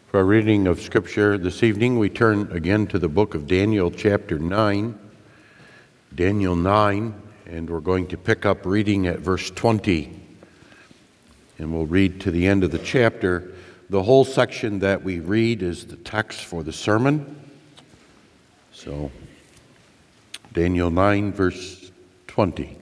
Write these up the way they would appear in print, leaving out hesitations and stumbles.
For our reading of Scripture this evening, we turn again to the book of Daniel, chapter 9. Daniel 9, and we're going to pick up reading at verse 20. And we'll read to the end of the chapter. The whole section that we read is the text for the sermon. So, Daniel 9, verse 20.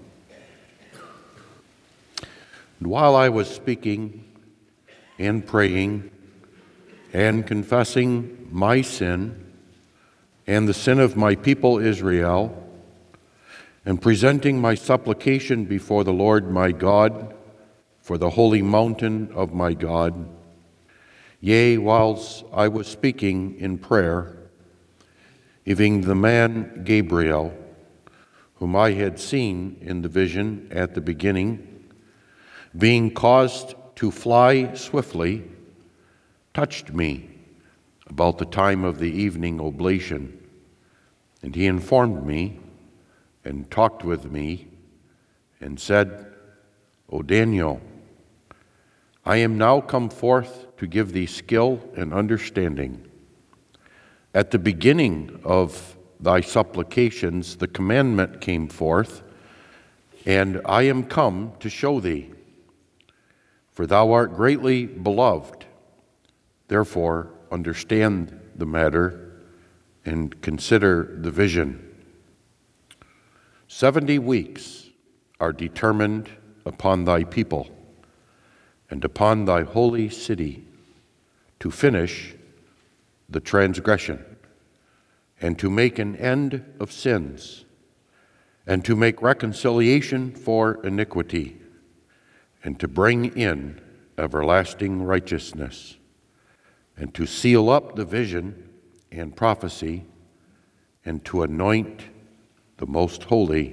And while I was speaking and praying, and confessing my sin and the sin of my people Israel, and presenting my supplication before the Lord my God for the holy mountain of my God, yea, whilst I was speaking in prayer, even the man Gabriel, whom I had seen in the vision at the beginning, being caused to fly swiftly, touched me about the time of the evening oblation, and he informed me and talked with me and said, O Daniel, I am now come forth to give thee skill and understanding. At the beginning of thy supplications the commandment came forth, and I am come to show thee, for thou art greatly beloved. Therefore, understand the matter and consider the vision. 70 weeks are determined upon thy people and upon thy holy city to finish the transgression and to make an end of sins and to make reconciliation for iniquity and to bring in everlasting righteousness, and to seal up the vision and prophecy, and to anoint the most holy.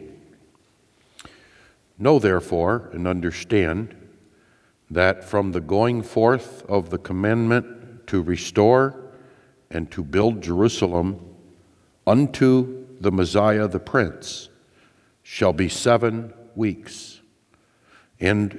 Know therefore and understand that from the going forth of the commandment to restore and to build Jerusalem unto the Messiah the Prince shall be 7 weeks, and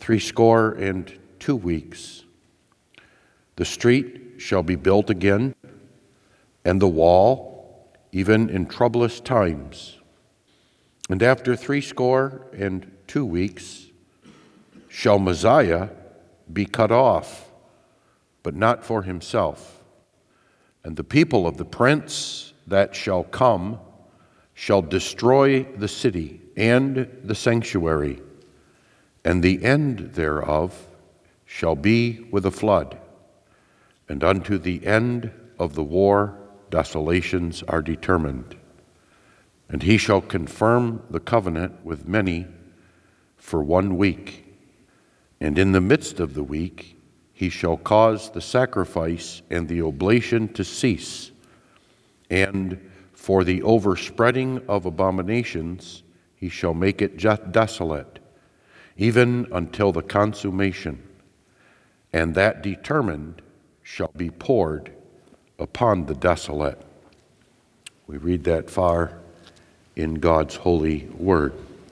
62 weeks. The street shall be built again, and the wall, even in troublous times. And after 62 weeks shall Messiah be cut off, but not for himself. And the people of the prince that shall come shall destroy the city and the sanctuary, and the end thereof shall be with a flood. And unto the end of the war desolations are determined. And he shall confirm the covenant with many for 1 week. And in the midst of the week he shall cause the sacrifice and the oblation to cease. And for the overspreading of abominations he shall make it desolate, even until the consummation. And that determined shall be poured upon the desolate. We read that far in God's holy word.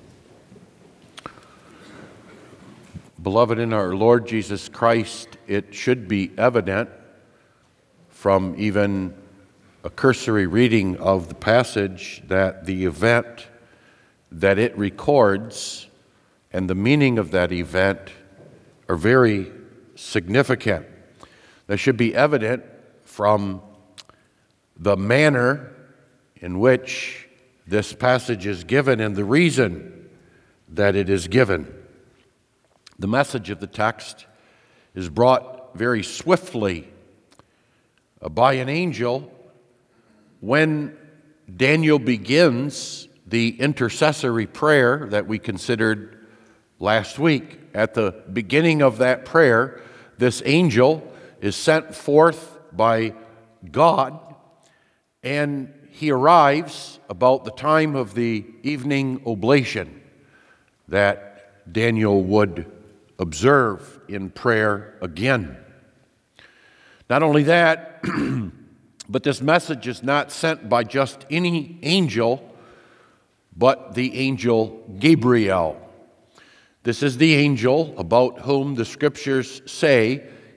Beloved in our Lord Jesus Christ, it should be evident from even a cursory reading of the passage that the event that it records and the meaning of that event are very significant. That should be evident from the manner in which this passage is given and the reason that it is given. The message of the text is brought very swiftly by an angel when Daniel begins the intercessory prayer that we considered last week. At the beginning of that prayer, this angel is sent forth by God, and he arrives about the time of the evening oblation that Daniel would observe in prayer again. Not only that, but this message is not sent by just any angel, but the angel Gabriel. This is the angel about whom the Scriptures say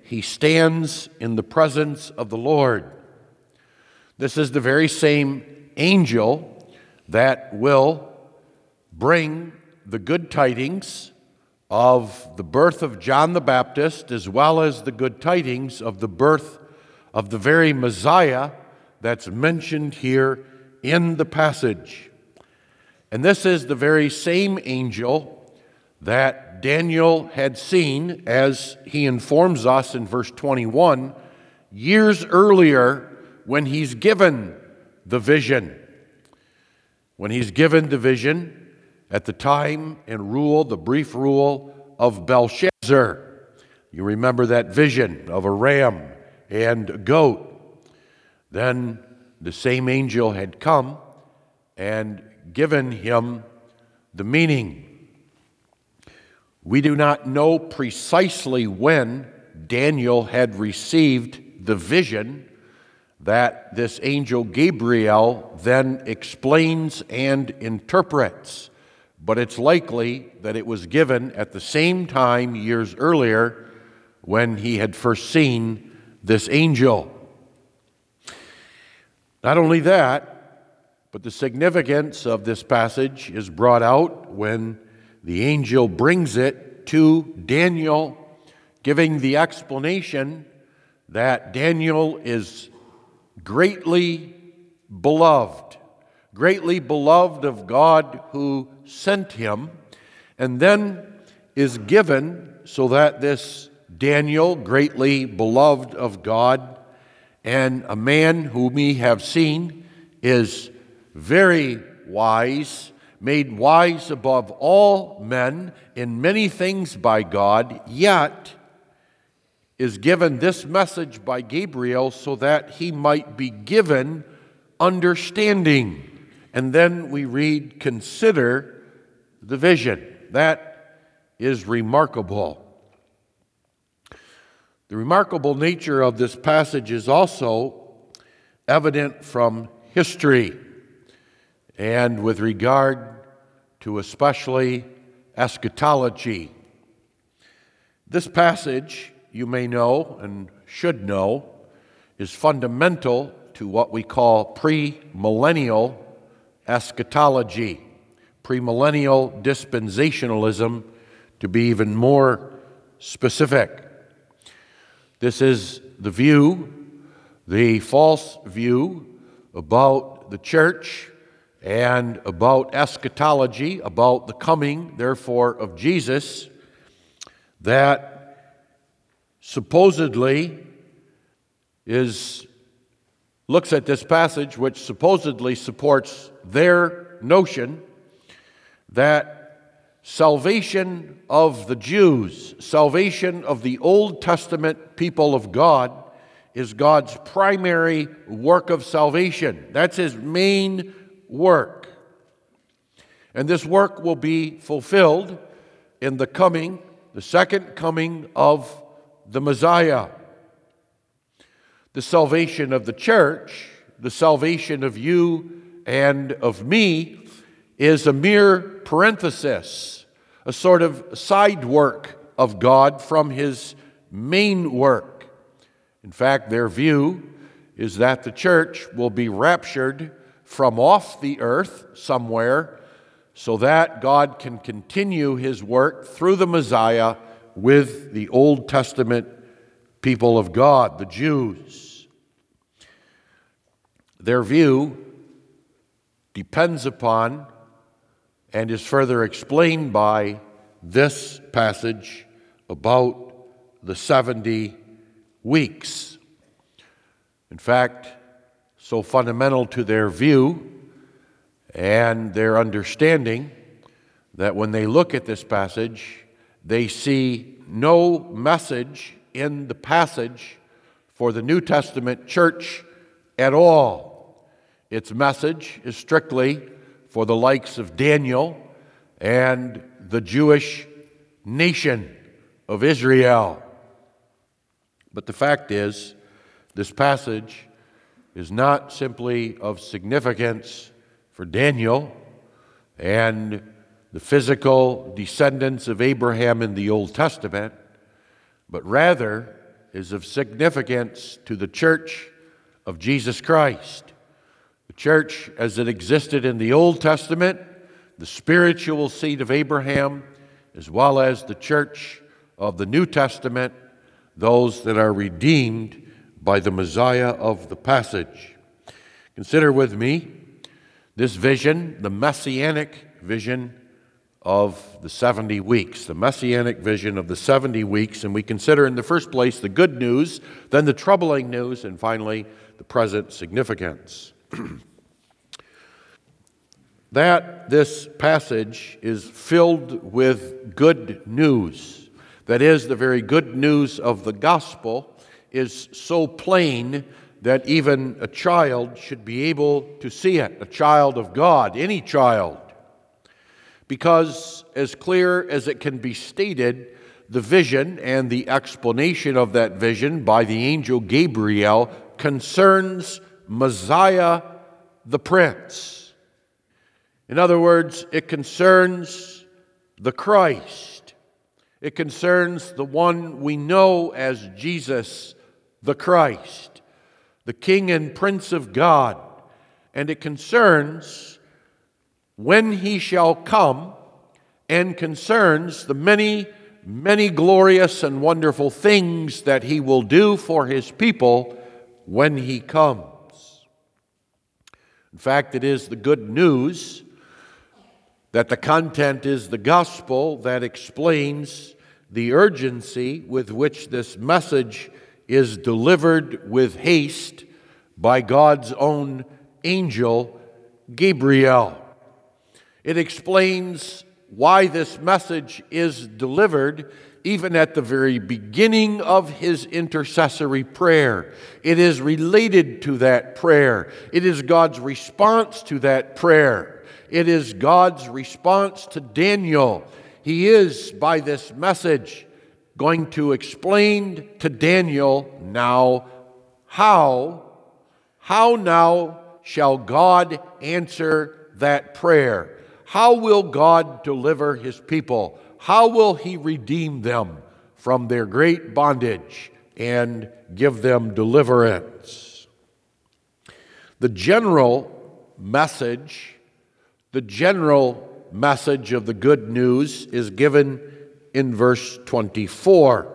he stands in the presence of the Lord. This is the very same angel that will bring the good tidings of the birth of John the Baptist, as well as the good tidings of the birth of the very Messiah that's mentioned here in the passage. And this is the very same angel that Daniel had seen, as he informs us in verse 21, years earlier when he's given the vision. When he's given the vision at the time and rule, the brief rule of Belshazzar. You remember that vision of a ram and a goat. Then the same angel had come and given him the meaning. We do not know precisely when Daniel had received the vision that this angel Gabriel then explains and interprets, but it's likely that it was given at the same time years earlier when he had first seen this angel. Not only that, but the significance of this passage is brought out when the angel brings it to Daniel, giving the explanation that Daniel is greatly beloved of God who sent him, and then is given so that this Daniel, greatly beloved of God, and a man whom we have seen is very wise, made wise above all men in many things by God, yet is given this message by Gabriel so that he might be given understanding. And then we read, consider the vision. That is remarkable. The remarkable nature of this passage is also evident from history, and with regard to especially eschatology. This passage, you may know and should know, is fundamental to what we call premillennial eschatology, premillennial dispensationalism, to be even more specific. This is the view, the false view about the church and about eschatology, about the coming, therefore, of Jesus, that supposedly looks at this passage, which supposedly supports their notion that salvation of the Jews, salvation of the Old Testament people of God, is God's primary work of salvation. That's his main work. And this work will be fulfilled in the second coming of the Messiah. The salvation of the church, the salvation of you and of me, is a mere parenthesis, a sort of side work of God from his main work. In fact, their view is that the church will be raptured from off the earth somewhere so that God can continue his work through the Messiah with the Old Testament people of God, the Jews. Their view depends upon and is further explained by this passage about the 70 weeks. In fact, so fundamental to their view and their understanding that when they look at this passage, they see no message in the passage for the New Testament church at all. Its message is strictly for the likes of Daniel and the Jewish nation of Israel. But the fact is, this passage is not simply of significance for Daniel and the physical descendants of Abraham in the Old Testament, but rather is of significance to the Church of Jesus Christ. The church as it existed in the Old Testament, the spiritual seed of Abraham, as well as the church of the New Testament, those that are redeemed by the Messiah of the passage. Consider with me this vision, the messianic vision of the 70 weeks, the messianic vision of the 70 weeks, and we consider in the first place the good news, then the troubling news, and finally the present significance. That this passage is filled with good news, that is, the very good news of the gospel, is so plain that even a child should be able to see it, a child of God, any child. Because as clear as it can be stated, the vision and the explanation of that vision by the angel Gabriel concerns Messiah the Prince. In other words, it concerns the Christ. It concerns the one we know as Jesus the Christ, the King and Prince of God. And it concerns when he shall come, and concerns the many, many glorious and wonderful things that he will do for his people when he comes. In fact, it is the good news that the content is the gospel that explains the urgency with which this message is delivered with haste by God's own angel, Gabriel. It explains why this message is delivered even at the very beginning of his intercessory prayer. It is related to that prayer. It is God's response to that prayer. It is God's response to Daniel. He is, by this message, going to explain to Daniel now how now shall God answer that prayer? How will God deliver his people? How will he redeem them from their great bondage and give them deliverance? The general message of the good news is given in verse 24.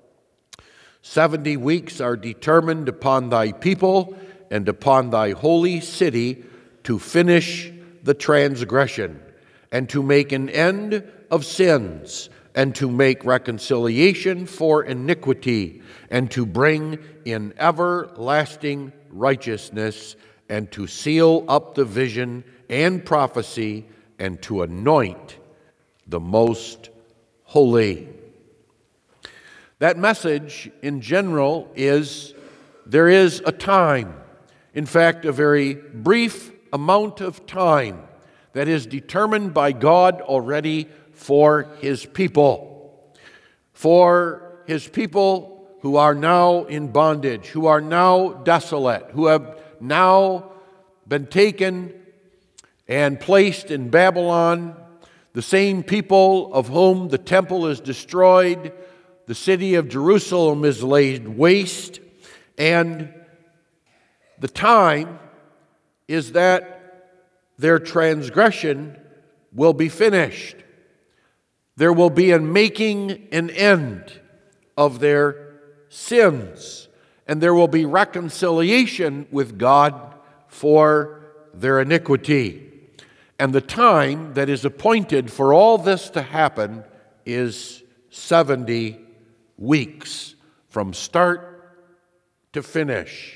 70 weeks are determined upon thy people and upon thy holy city to finish the transgression, and to make an end of sins, and to make reconciliation for iniquity, and to bring in everlasting righteousness, and to seal up the vision and prophecy, and to anoint the most holy. That message in general is there is a time, in fact, a very brief amount of time that is determined by God already for his people. For his people who are now in bondage, who are now desolate, who have now been taken and placed in Babylon, the same people of whom the temple is destroyed, the city of Jerusalem is laid waste, and the time is that their transgression will be finished. There will be a making an end of their sins, and there will be reconciliation with God for their iniquity. And the time that is appointed for all this to happen is 70 weeks from start to finish.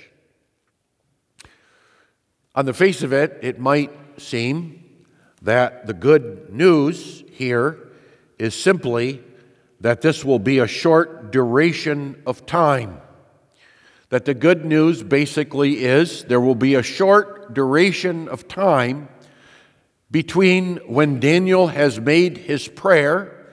On the face of it, it might seem that the good news here is simply that this will be a short duration of time. That the good news basically is there will be a short duration of time between when Daniel has made his prayer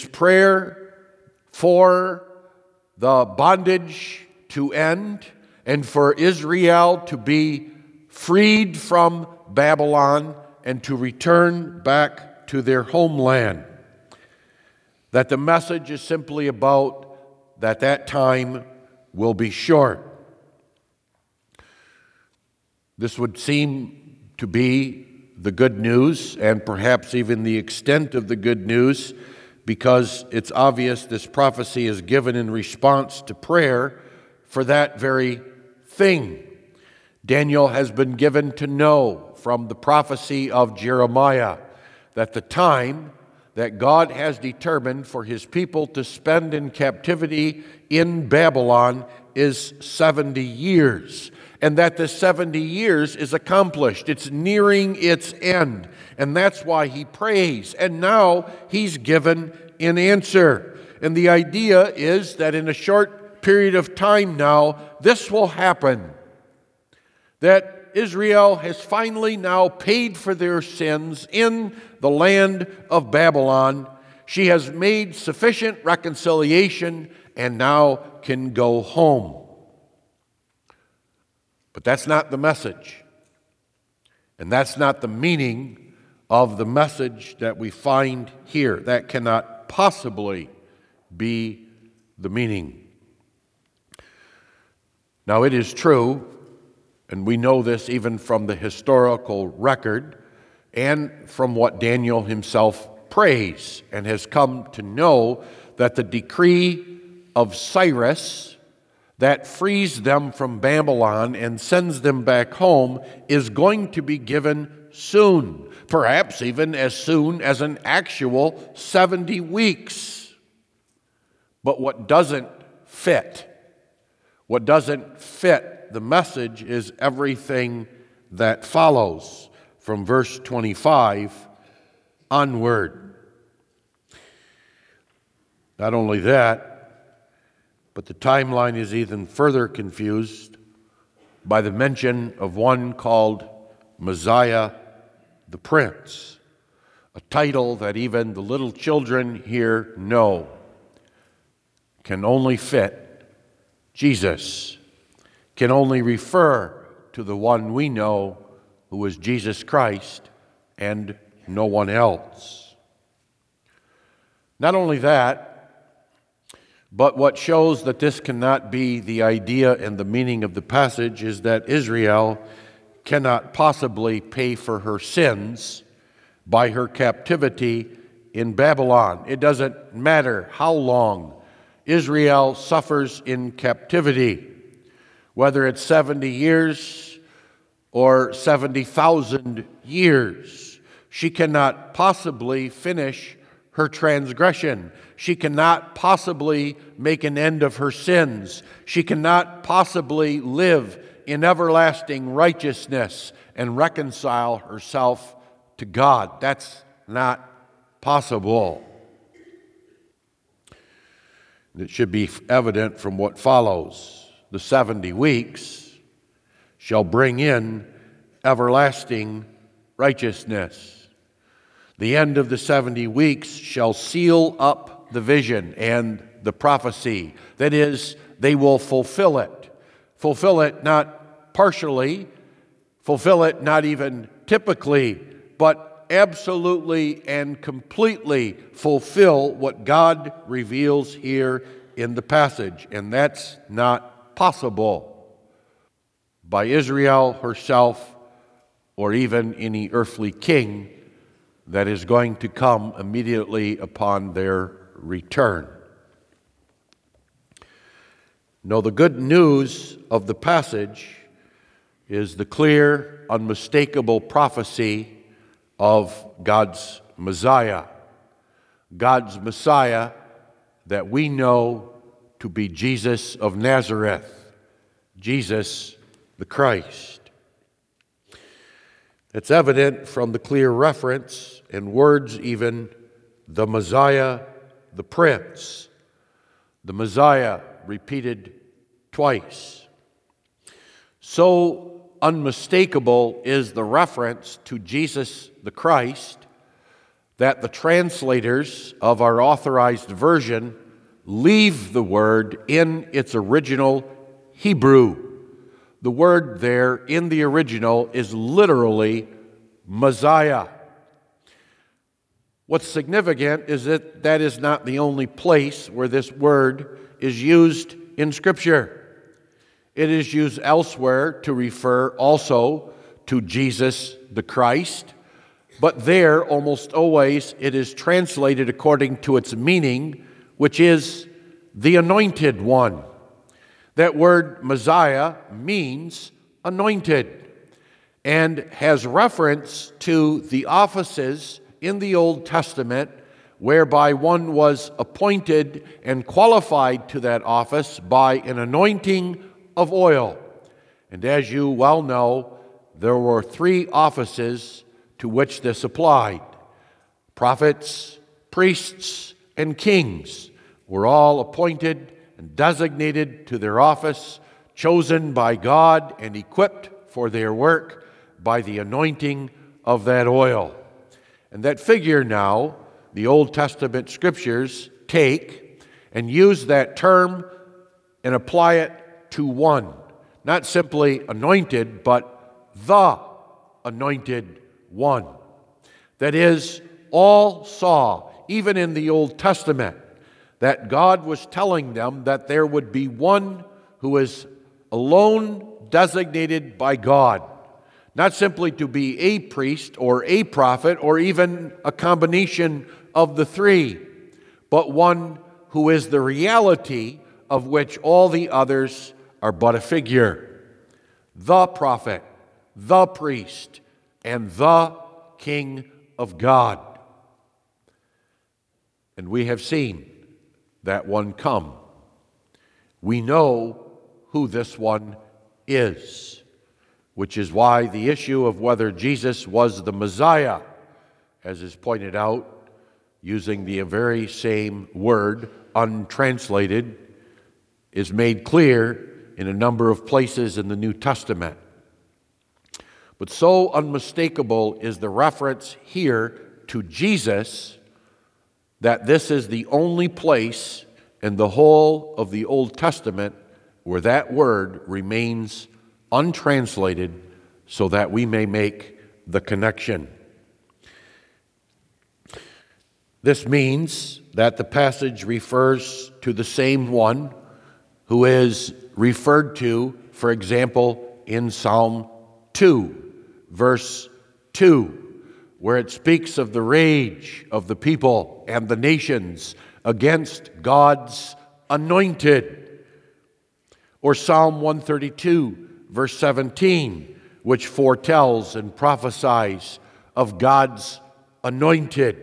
for the bondage to end and for Israel to be freed from Babylon and to return back to their homeland. That the message is simply about that time will be short. This would seem to be the good news, and perhaps even the extent of the good news, because it's obvious this prophecy is given in response to prayer for that very thing. Daniel has been given to know from the prophecy of Jeremiah that the time that God has determined for his people to spend in captivity in Babylon is 70 years, and that the 70 years is accomplished. It's nearing its end, and that's why he prays, and now he's given an answer. And the idea is that in a short period of time now, this will happen, that Israel has finally now paid for their sins in the land of Babylon. She has made sufficient reconciliation and now can go home. But that's not the message. And that's not the meaning of the message that we find here. That cannot possibly be the meaning. Now, it is true, and we know this even from the historical record and from what Daniel himself prays and has come to know, that the decree of Cyrus that frees them from Babylon and sends them back home is going to be given soon, perhaps even as soon as an actual 70 weeks. But what doesn't fit the message is everything that follows from verse 25 onward. Not only that, but the timeline is even further confused by the mention of one called Messiah the Prince, a title that even the little children here know can only fit Jesus, can only refer to the one we know, who is Jesus Christ and no one else. Not only that, but what shows that this cannot be the idea and the meaning of the passage is that Israel cannot possibly pay for her sins by her captivity in Babylon. It doesn't matter how long Israel suffers in captivity, whether it's 70 years or 70,000 years. She cannot possibly finish her transgression. She cannot possibly make an end of her sins. She cannot possibly live in everlasting righteousness and reconcile herself to God. That's not possible. It should be evident from what follows. The 70 weeks shall bring in everlasting righteousness. The end of the 70 weeks shall seal up the vision and the prophecy. That is, they will fulfill it. Fulfill it not partially, fulfill it not even typically, but absolutely and completely fulfill what God reveals here in the passage. And that's not possible by Israel herself or even any earthly king that is going to come immediately upon their return. No, the good news of the passage is the clear, unmistakable prophecy of God's Messiah. God's Messiah that we know to be Jesus of Nazareth, Jesus the Christ. It's evident from the clear reference and words even, the Messiah, the Prince. The Messiah repeated twice. So unmistakable is the reference to Jesus the Christ that the translators of our authorized version leave the word in its original Hebrew. The word there in the original is literally Messiah. What's significant is that that is not the only place where this word is used in Scripture. It is used elsewhere to refer also to Jesus the Christ, but there almost always it is translated according to its meaning, which is the anointed one. That word Messiah means anointed and has reference to the offices in the Old Testament whereby one was appointed and qualified to that office by an anointing of oil. And as you well know, there were 3 offices to which this applied. Prophets, priests, and kings were all appointed and designated to their office, chosen by God and equipped for their work by the anointing of that oil. And that figure now, the Old Testament scriptures take and use that term and apply it to one. Not simply anointed, but the anointed one. That is, all saw, even in the Old Testament, that God was telling them that there would be one who is alone designated by God, not simply to be a priest or a prophet or even a combination of the 3, but one who is the reality of which all the others are but a figure. The prophet, the priest, and the King of God. And we have seen that one come. We know who this one is, which is why the issue of whether Jesus was the Messiah, as is pointed out, using the very same word, untranslated, is made clear in a number of places in the New Testament. But so unmistakable is the reference here to Jesus that this is the only place in the whole of the Old Testament where that word remains untranslated so that we may make the connection. This means that the passage refers to the same one who is referred to, for example, in Psalm 2, verse 2, where it speaks of the rage of the people and the nations against God's anointed. Or Psalm 132, verse 17, which foretells and prophesies of God's anointed.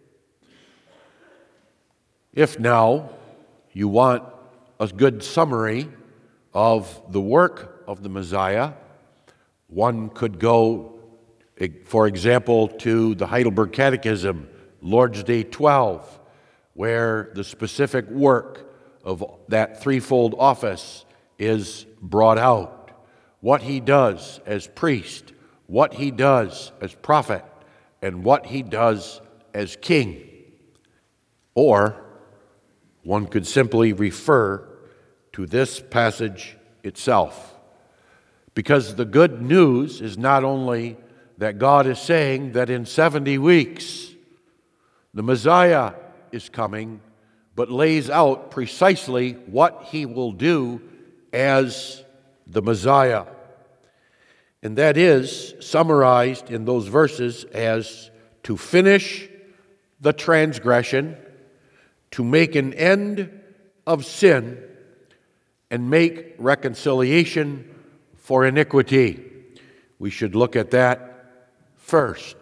If now you want a good summary of the work of the Messiah, one could go, for example, to the Heidelberg Catechism, Lord's Day 12, where the specific work of that threefold office is brought out. What he does as priest, what he does as prophet, and what he does as king. Or one could simply refer to this passage itself. Because the good news is not only that God is saying that in 70 weeks the Messiah is coming, but lays out precisely what he will do as the Messiah. And that is summarized in those verses as to finish the transgression, to make an end of sin, and make reconciliation for iniquity. We should look at that first.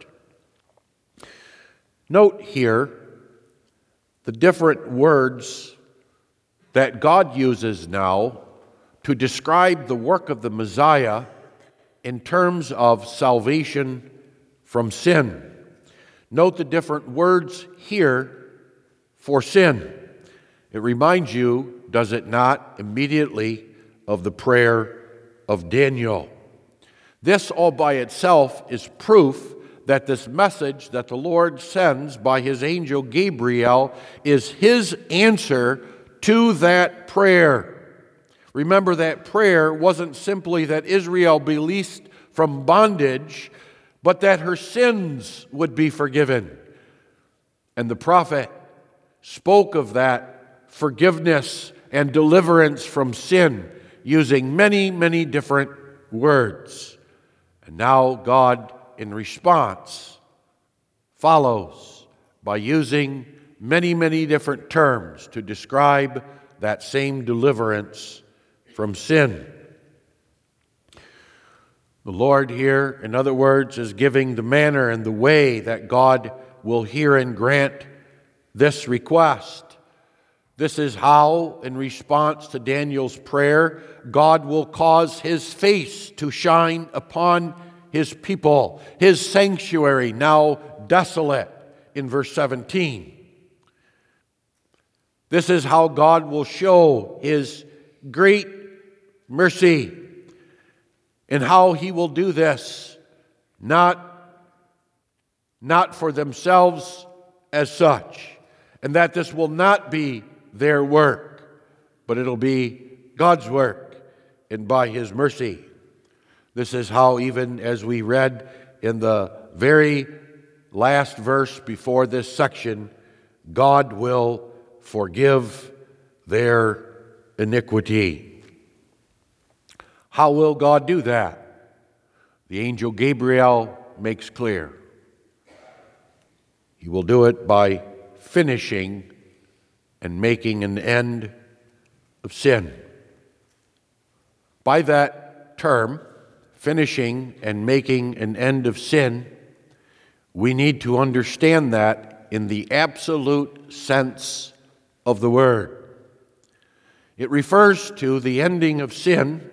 Note here the different words that God uses now to describe the work of the Messiah in terms of salvation from sin. Note the different words here for sin. It reminds you, does it not, immediately of the prayer of Daniel. This all by itself is proof that this message that the Lord sends by his angel Gabriel is his answer to that prayer. Remember, that prayer wasn't simply that Israel be released from bondage, but that her sins would be forgiven. And the prophet spoke of that forgiveness and deliverance from sin using many, many different words. And now God, in response, follows by using many, many different terms to describe that same deliverance from sin. The Lord here, in other words, is giving the manner and the way that God will hear and grant this request. This is how, in response to Daniel's prayer, God will cause his face to shine upon his people, his sanctuary, now desolate, in verse 17. This is how God will show his great mercy, and how he will do this, not for themselves as such, and that this will not be their work, but it'll be God's work, and by his mercy. This is how, even as we read in the very last verse before this section, God will forgive their iniquity. How will God do that? The angel Gabriel makes clear. He will do it by finishing and making an end of sin. By that term, finishing and making an end of sin, we need to understand that in the absolute sense of the word. It refers to the ending of sin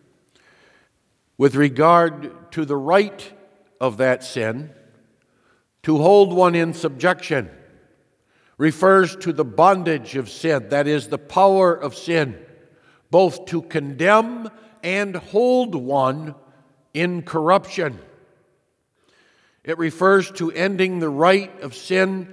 with regard to the right of that sin to hold one in subjection. Refers to the bondage of sin, that is, the power of sin, both to condemn and hold one in corruption. It refers to ending the right of sin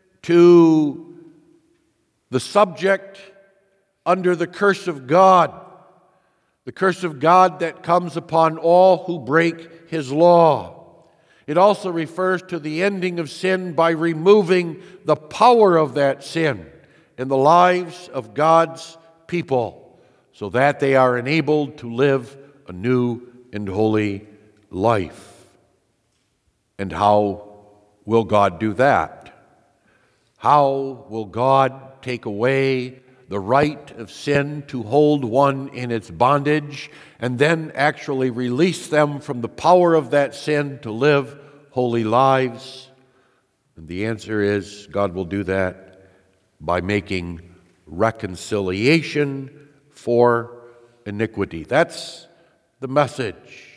to the subject under the curse of God, the curse of God that comes upon all who break his law. It also refers to the ending of sin by removing the power of that sin in the lives of God's people, so that they are enabled to live a new and holy life. And how will God do that? How will God take away the right of sin to hold one in its bondage and then actually release them from the power of that sin to live holy lives? And the answer is God will do that by making reconciliation for iniquity. That's the message.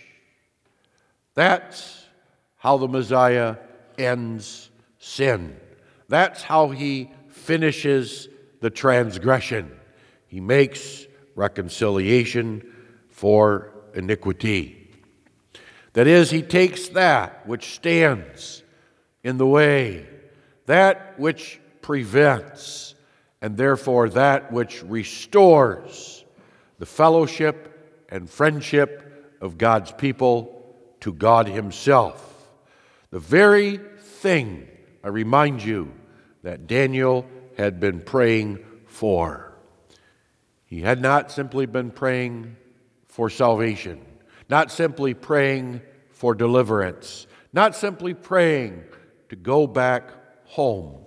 That's how the Messiah ends sin. That's how he finishes the transgression. He makes reconciliation for iniquity. That is, he takes that which stands in the way, that which prevents, and therefore that which restores the fellowship and friendship of God's people to God himself. The very thing, I remind you, that Daniel had been praying for. He had not simply been praying for salvation, not simply praying for deliverance, not simply praying to go back home,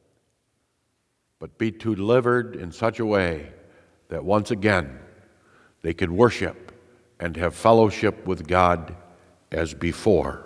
but be delivered in such a way that once again they could worship and have fellowship with God as before.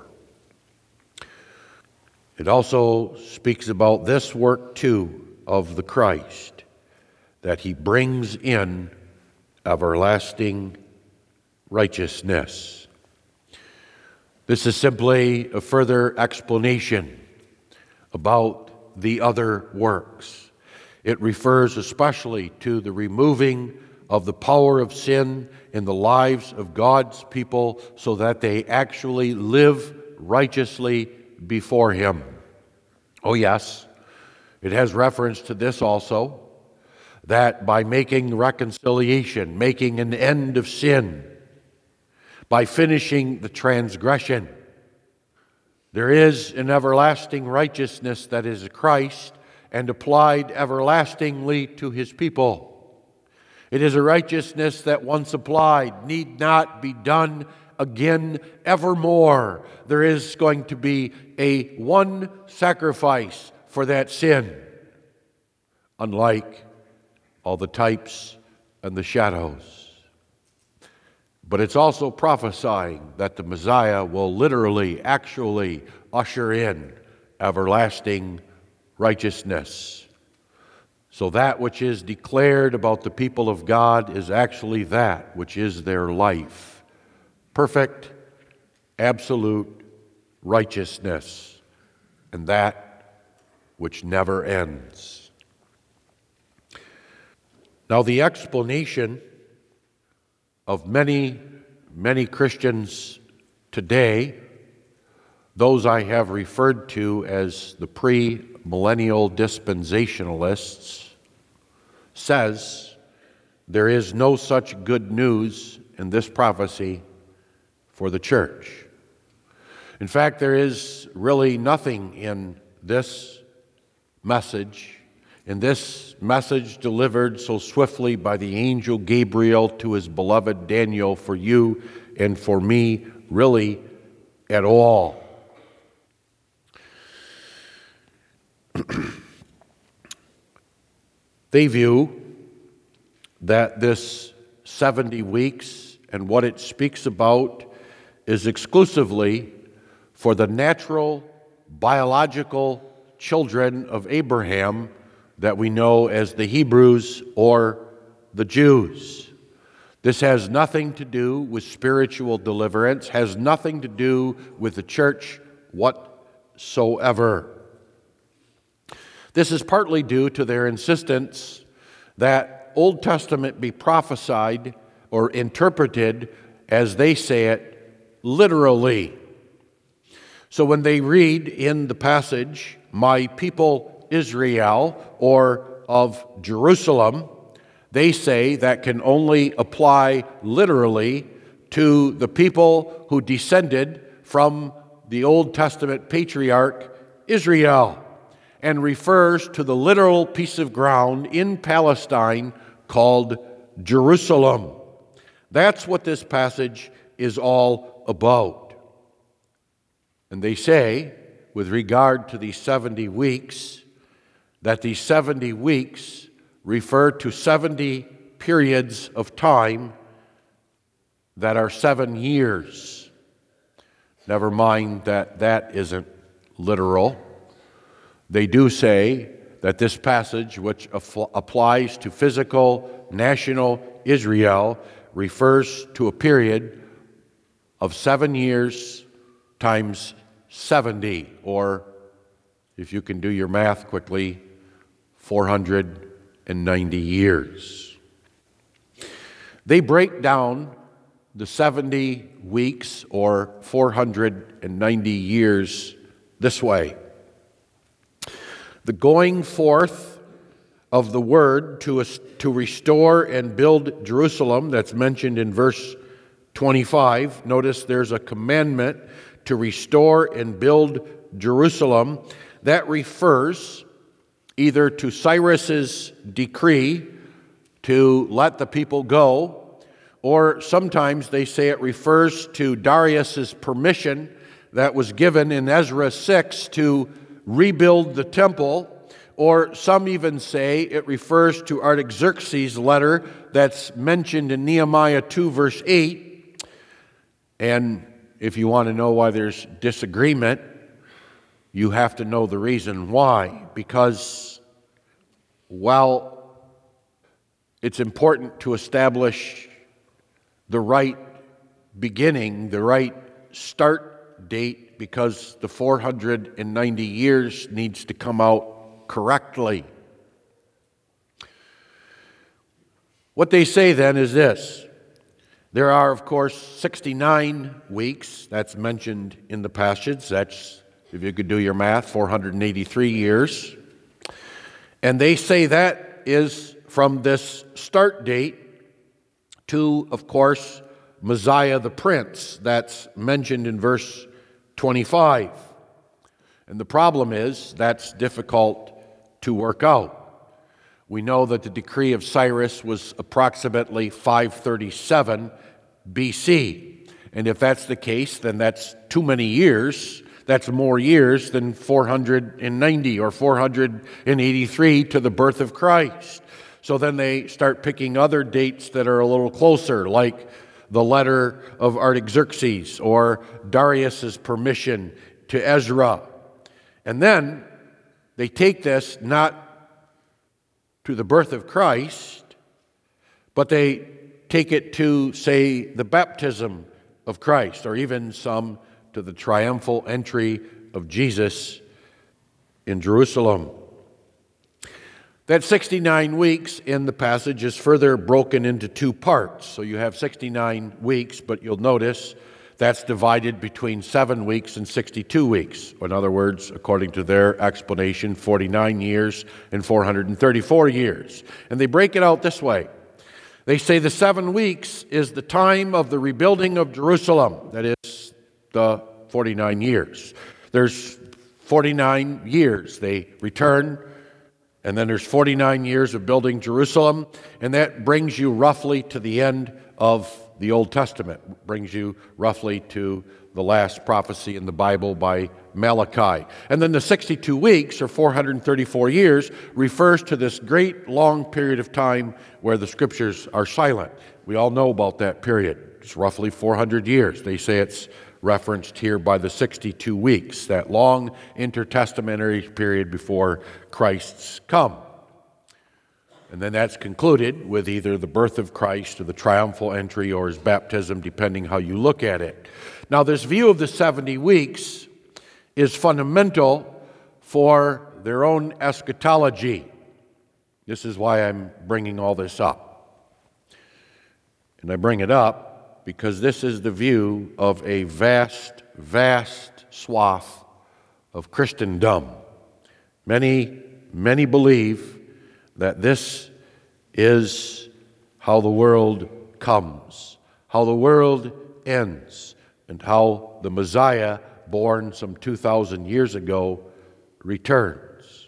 It also speaks about this work too of the Christ, that he brings in everlasting righteousness. This is simply a further explanation about the other works. It refers especially to the removing of the power of sin in the lives of God's people so that they actually live righteously before him. Oh yes, it has reference to this also, that by making reconciliation, making an end of sin, by finishing the transgression, there is an everlasting righteousness that is Christ and applied everlastingly to his people. It is a righteousness that once applied need not be done again evermore. There is going to be a one sacrifice for that sin, unlike all the types and the shadows. But it's also prophesying that the Messiah will literally, actually usher in everlasting righteousness. So that which is declared about the people of God is actually that which is their life. Perfect, absolute righteousness, and that which never ends. Now, the explanation of many Christians today, those I have referred to as the pre-millennial dispensationalists, says there is no such good news in this prophecy for the church. In fact, there is really nothing in this message delivered so swiftly by the angel Gabriel to his beloved Daniel for you and for me, really at all. They view that this 70 weeks and what it speaks about is exclusively for the natural, biological children of Abraham that we know as the Hebrews or the Jews. This has nothing to do with spiritual deliverance, has nothing to do with the church whatsoever. This is partly due to their insistence that Old Testament be prophesied or interpreted, as they say it, literally. So when they read in the passage, "My people Israel," or of Jerusalem, they say that can only apply literally to the people who descended from the Old Testament patriarch Israel, and refers to the literal piece of ground in Palestine called Jerusalem. That's what this passage is all about. And they say, with regard to these 70 weeks, that these 70 weeks refer to 70 periods of time that are 7 years. Never mind that that isn't literal. They do say that this passage, which applies to physical national Israel, refers to a period of 7 years times 70, or, if you can do your math quickly, 490 years. They break down the 70 weeks, or 490 years, this way. The going forth of the word to restore and build Jerusalem, that's mentioned in verse 25. Notice there's a commandment to restore and build Jerusalem. That refers either to Cyrus's decree to let the people go, or sometimes they say it refers to Darius's permission that was given in Ezra 6 to rebuild the temple, or some even say it refers to Artaxerxes' letter that's mentioned in Nehemiah 2 verse 8. And if you want to know why there's disagreement, you have to know the reason why. Because while it's important to establish the right beginning, the right start date, because the 490 years needs to come out correctly. What they say then is this: there are, of course, 69 weeks, that's mentioned in the passage. That's, if you could do your math, 483 years. And they say that is from this start date to, of course, Messiah the Prince, that's mentioned in verse 25. And the problem is that's difficult to work out. We know that the decree of Cyrus was approximately 537 BC. And if that's the case, then that's too many years. That's more years than 490 or 483 to the birth of Christ. So then they start picking other dates that are a little closer, like the letter of Artaxerxes or Darius's permission to Ezra. And then they take this not to the birth of Christ, but they take it to, say, the baptism of Christ, or even some to the triumphal entry of Jesus in Jerusalem. That 69 weeks in the passage is further broken into two parts. So you have 69 weeks, but you'll notice that's divided between 7 weeks and 62 weeks. In other words, according to their explanation, 49 years and 434 years. And they break it out this way. They say the 7 weeks is the time of the rebuilding of Jerusalem. That is the 49 years. There's 49 years. They return, and then there's 49 years of building Jerusalem, and that brings you roughly to the end of the Old Testament, brings you roughly to the last prophecy in the Bible by Malachi. And then the 62 weeks, or 434 years, refers to this great long period of time where the Scriptures are silent. We all know about that period. It's roughly 400 years. They say it's referenced here by the 62 weeks, that long intertestamentary period before Christ's come. And then that's concluded with either the birth of Christ or the triumphal entry or his baptism, depending how you look at it. Now, this view of the 70 weeks is fundamental for their own eschatology. This is why I'm bringing all this up. And I bring it up because this is the view of a vast, vast swath of Christendom. Many believe that this is how the world comes, how the world ends, and how the Messiah, born some 2,000 years ago, returns.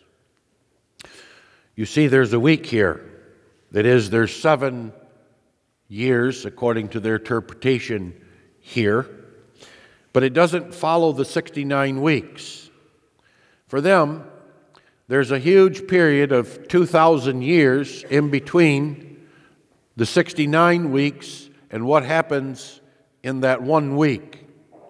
You see, there's a week here. That is, there's 7 years, according to their interpretation here, but it doesn't follow the 69 weeks. For them, there's a huge period of 2,000 years in between the 69 weeks and what happens in that 1 week.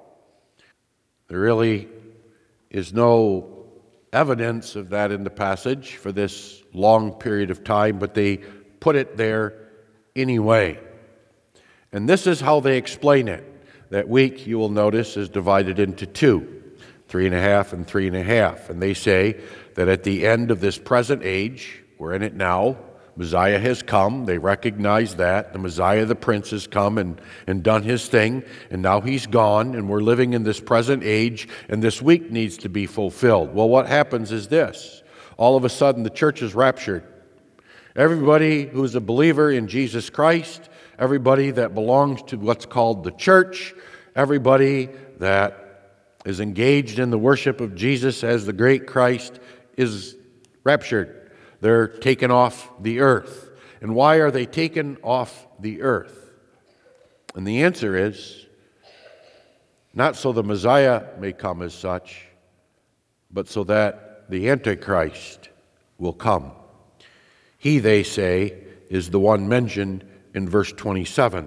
There really is no evidence of that in the passage for this long period of time, but they put it there anyway. And this is how they explain it. That week, you will notice, is divided into 2, 3.5 and 3.5. And they say that at the end of this present age, we're in it now, Messiah has come. They recognize that. The Messiah, the Prince, has come and done his thing, and now he's gone, and we're living in this present age, and this week needs to be fulfilled. Well, what happens is this. All of a sudden, the church is raptured. Everybody who's a believer in Jesus Christ, everybody that belongs to what's called the church, everybody that is engaged in the worship of Jesus as the great Christ is raptured. They're taken off the earth. And why are they taken off the earth? And the answer is, not so the Messiah may come as such, but so that the Antichrist will come. He, they say, is the one mentioned in verse 27.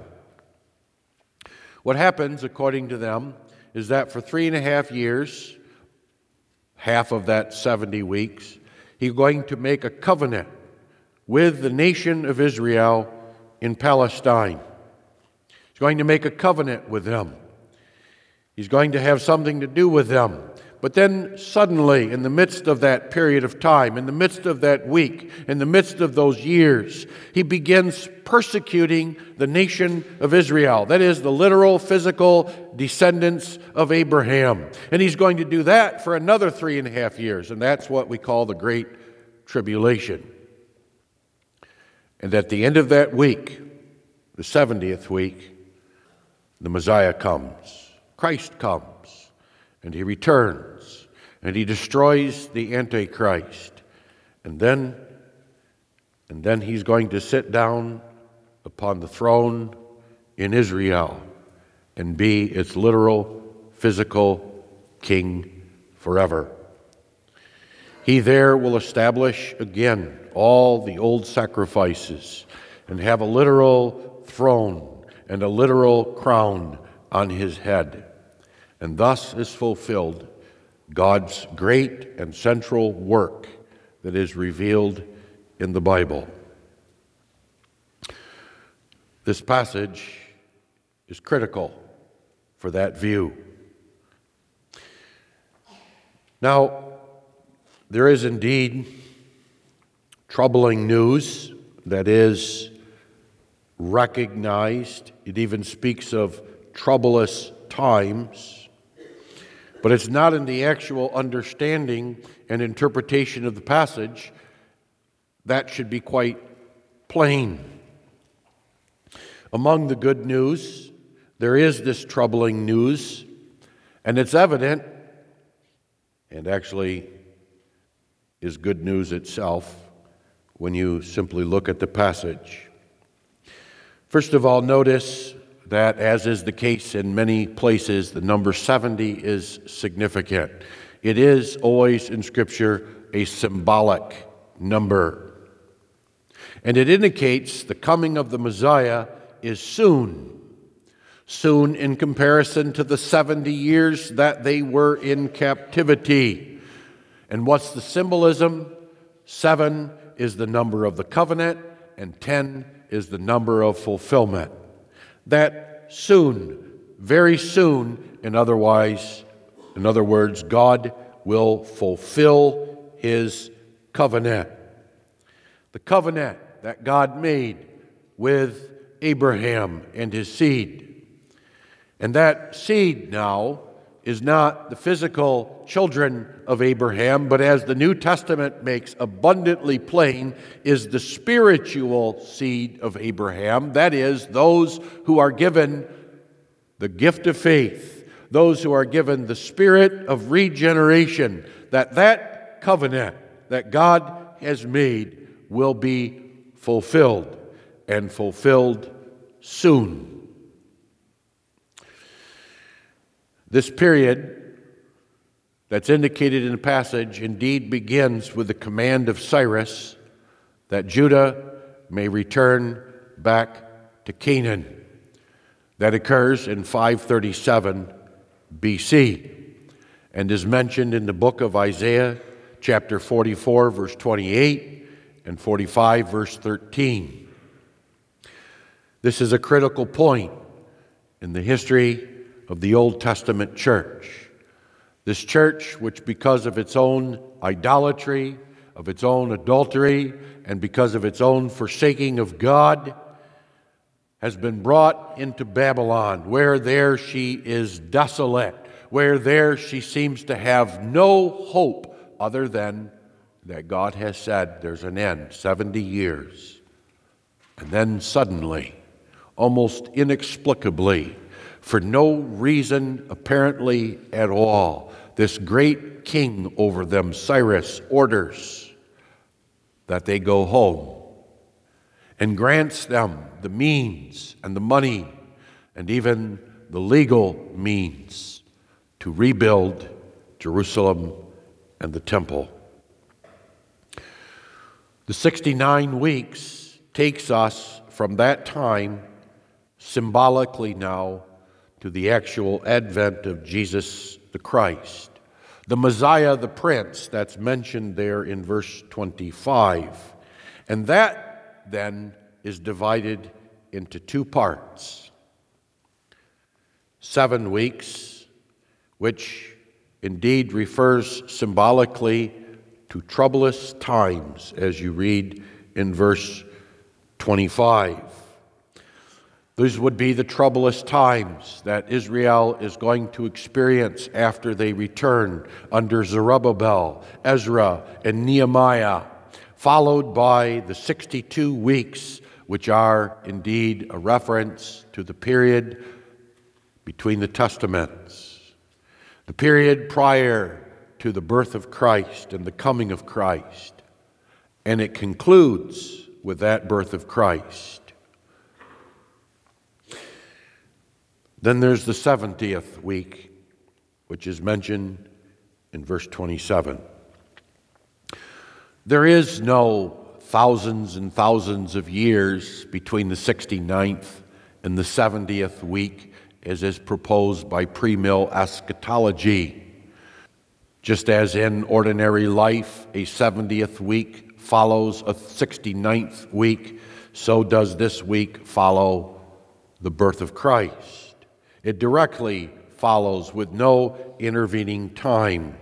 What happens, according to them, is that for 3.5 years, half of that 70 weeks, he's going to make a covenant with the nation of Israel in Palestine. He's going to make a covenant with them. He's going to have something to do with them. But then suddenly, in the midst of that period of time, in the midst of that week, in the midst of those years, he begins persecuting the nation of Israel. That is, the literal, physical descendants of Abraham. And he's going to do that for another 3.5 years. And that's what we call the Great Tribulation. And at the end of that week, the 70th week, the Messiah comes. Christ comes. And he returns, and he destroys the Antichrist. And then And then he's going to sit down upon the throne in Israel and be its literal, physical king forever. He there will establish again all the old sacrifices and have a literal throne and a literal crown on his head. And thus is fulfilled God's great and central work that is revealed in the Bible. This passage is critical for that view. Now, there is indeed troubling news that is recognized. It even speaks of troublous times, but it's not in the actual understanding and interpretation of the passage. That should be quite plain. Among the good news, there is this troubling news, and it's evident, and actually is good news itself, when you simply look at the passage. First of all, notice that, as is the case in many places, the number 70 is significant. It is always in Scripture a symbolic number. And it indicates the coming of the Messiah is soon. Soon in comparison to the 70 years that they were in captivity. And what's the symbolism? 7 is the number of the covenant, and 10 is the number of fulfillment. That soon, very soon, in other words, God will fulfill his covenant. The covenant that God made with Abraham and his seed. And that seed now is not the physical children of Abraham, but as the New Testament makes abundantly plain, is the spiritual seed of Abraham. That is, those who are given the gift of faith, those who are given the spirit of regeneration, that covenant that God has made will be fulfilled, and fulfilled soon. This period that's indicated in the passage indeed begins with the command of Cyrus that Judah may return back to Canaan. That occurs in 537 BC and is mentioned in the book of Isaiah, chapter 44, verse 28, and 45, verse 13. This is a critical point in the history of the Old Testament church. This church, which because of its own idolatry, of its own adultery, and because of its own forsaking of God, has been brought into Babylon, where there she is desolate, where there she seems to have no hope other than that God has said there's an end, 70 years. And then suddenly, almost inexplicably, for no reason apparently at all, this great king over them, Cyrus, orders that they go home and grants them the means and the money and even the legal means to rebuild Jerusalem and the temple. The 69 weeks takes us from that time, symbolically now, to the actual advent of Jesus the Christ, the Messiah, the Prince, that's mentioned there in verse 25. And that then is divided into two parts. 7 weeks, which indeed refers symbolically to troublous times, as you read in verse 25. These would be the troublous times that Israel is going to experience after they return under Zerubbabel, Ezra, and Nehemiah, followed by the 62 weeks, which are indeed a reference to the period between the Testaments, the period prior to the birth of Christ and the coming of Christ. And it concludes with that birth of Christ. Then there's the 70th week, which is mentioned in verse 27. There is no thousands and thousands of years between the 69th and the 70th week, as is proposed by premill eschatology. Just as in ordinary life, a 70th week follows a 69th week, so does this week follow the birth of Christ. It directly follows with no intervening time.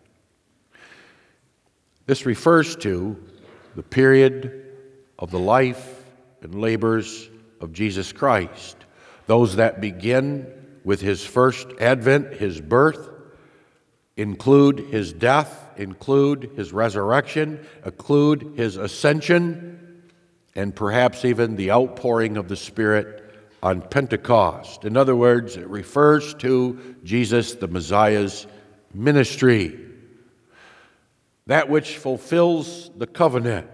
This refers to the period of the life and labors of Jesus Christ, those that begin with his first advent, his birth, include his death, include his resurrection, include his ascension, and perhaps even the outpouring of the Spirit on Pentecost. In other words, it refers to Jesus the Messiah's ministry, that which fulfills the covenant,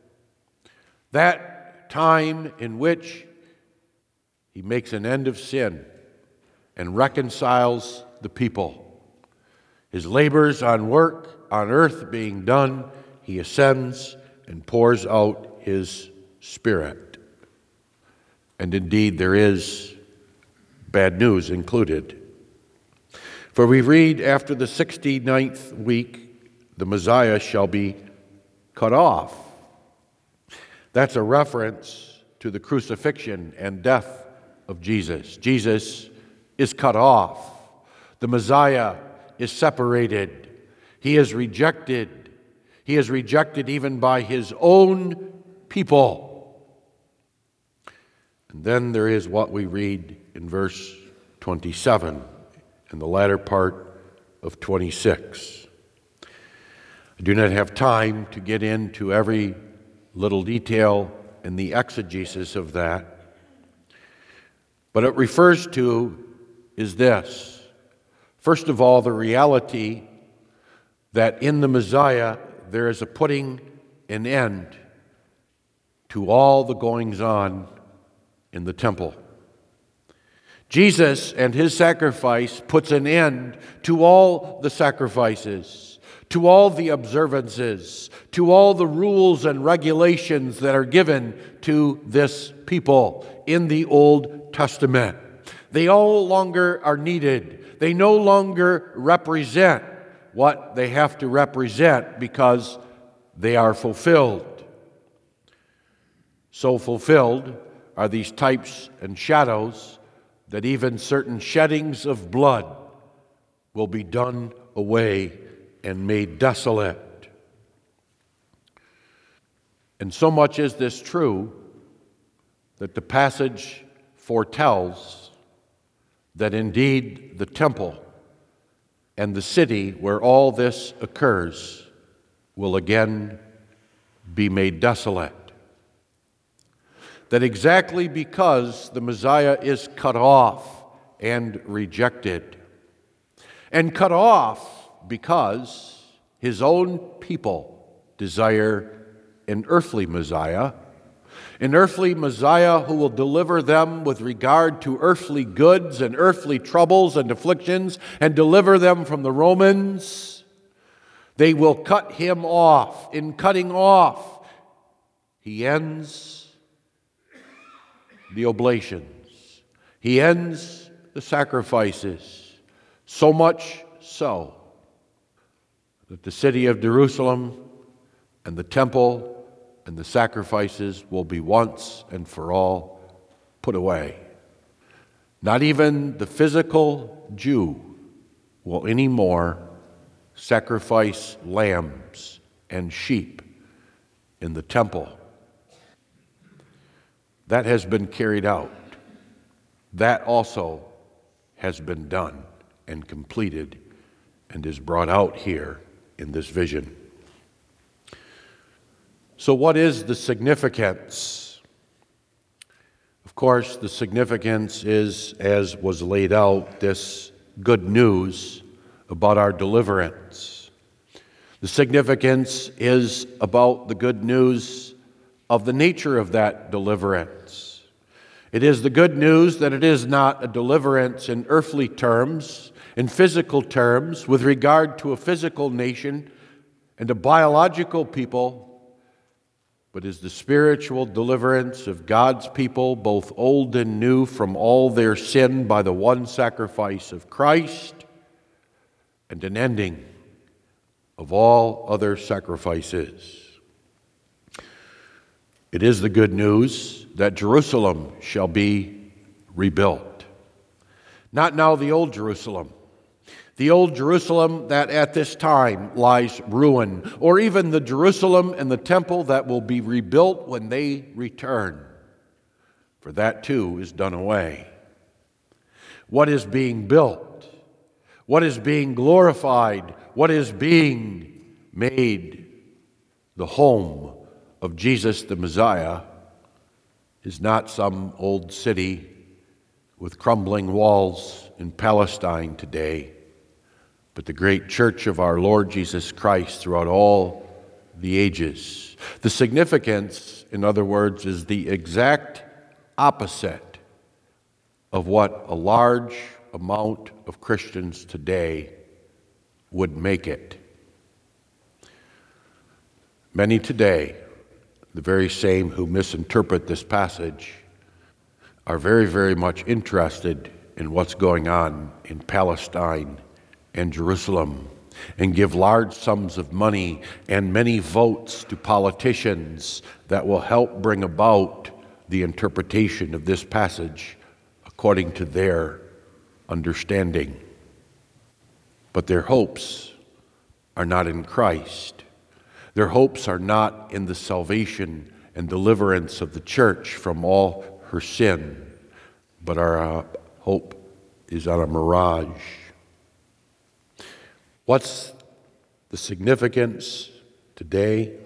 that time in which he makes an end of sin and reconciles the people. His labors on work on earth being done, he ascends and pours out his Spirit. And indeed, there is bad news included. For we read, after the 69th week, the Messiah shall be cut off. That's a reference to the crucifixion and death of Jesus. Jesus is cut off. The Messiah is separated. He is rejected. He is rejected even by his own people. And then there is what we read in verse 27 and the latter part of 26. I do not have time to get into every little detail in the exegesis of that, but it refers to is this. First of all, the reality that in the Messiah there is a putting an end to all the goings-on in the temple. Jesus and his sacrifice puts an end to all the sacrifices, to all the observances, to all the rules and regulations that are given to this people in the Old Testament. They no longer are needed. They no longer represent what they have to represent because they are fulfilled. So fulfilled are these types and shadows that even certain sheddings of blood will be done away and made desolate. And so much is this true that the passage foretells that indeed the temple and the city where all this occurs will again be made desolate. That exactly because the Messiah is cut off and rejected, and cut off because his own people desire an earthly Messiah who will deliver them with regard to earthly goods and earthly troubles and afflictions and deliver them from the Romans. They will cut him off. In cutting off, he ends the oblations. He ends the sacrifices. So much so that the city of Jerusalem and the temple and the sacrifices will be once and for all put away. Not even the physical Jew will anymore sacrifice lambs and sheep in the temple. That has been carried out. That also has been done and completed and is brought out here in this vision. So what is the significance? Of course, the significance is, as was laid out, this good news about our deliverance. The significance is about the good news of the nature of that deliverance. It is the good news that it is not a deliverance in earthly terms, in physical terms, with regard to a physical nation and a biological people, but is the spiritual deliverance of God's people, both old and new, from all their sin by the one sacrifice of Christ, and an ending of all other sacrifices. It is the good news that Jerusalem shall be rebuilt. Not now the old Jerusalem that at this time lies ruined, or even the Jerusalem and the temple that will be rebuilt when they return, for that too is done away. What is being built, what is being glorified, what is being made the home of Jesus the Messiah is not some old city with crumbling walls in Palestine today, but the great church of our Lord Jesus Christ throughout all the ages. The significance, in other words, is the exact opposite of what a large amount of Christians today would make it. Many today, the very same who misinterpret this passage, are very, very much interested in what's going on in Palestine and Jerusalem, and give large sums of money and many votes to politicians that will help bring about the interpretation of this passage according to their understanding. But their hopes are not in Christ. Their hopes are not in the salvation and deliverance of the church from all her sin, but our hope is on a mirage. What's the significance today?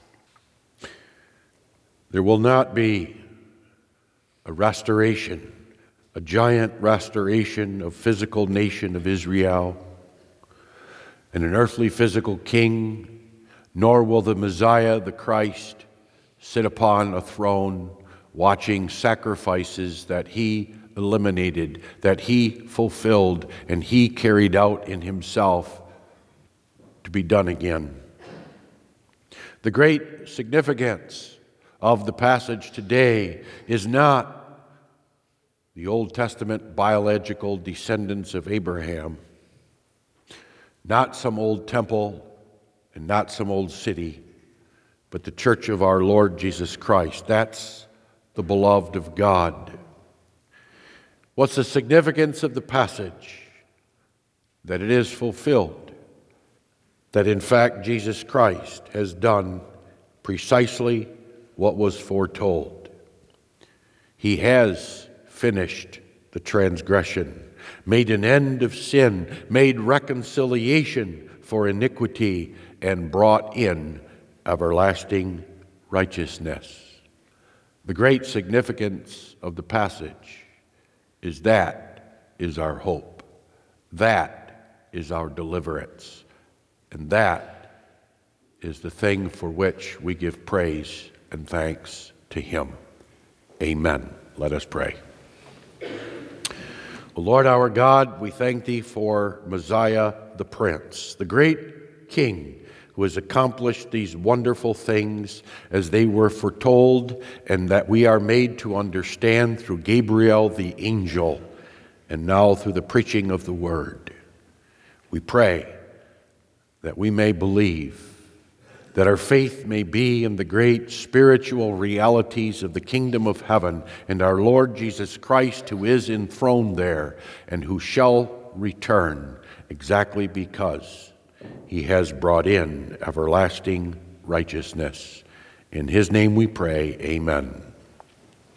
There will not be a restoration, a giant restoration of physical nation of Israel and an earthly physical king, nor will the Messiah, the Christ, sit upon a throne watching sacrifices that he eliminated, that he fulfilled, and he carried out in himself to be done again. The great significance of the passage today is not the Old Testament biological descendants of Abraham, not some old temple and not some old city, but the church of our Lord Jesus Christ. That's the beloved of God. What's the significance of the passage? That it is fulfilled. That in fact Jesus Christ has done precisely what was foretold. He has finished the transgression, made an end of sin, made reconciliation for iniquity, and brought in everlasting righteousness. The great significance of the passage is that is our hope. That is our deliverance. And that is the thing for which we give praise and thanks to him. Amen. Let us pray. O Lord our God, we thank thee for Messiah the Prince, the great King who has accomplished these wonderful things as they were foretold and that we are made to understand through Gabriel the angel and now through the preaching of the word. We pray that we may believe, that our faith may be in the great spiritual realities of the kingdom of heaven and our Lord Jesus Christ, who is enthroned there and who shall return exactly because he has brought in everlasting righteousness. In his name we pray, amen.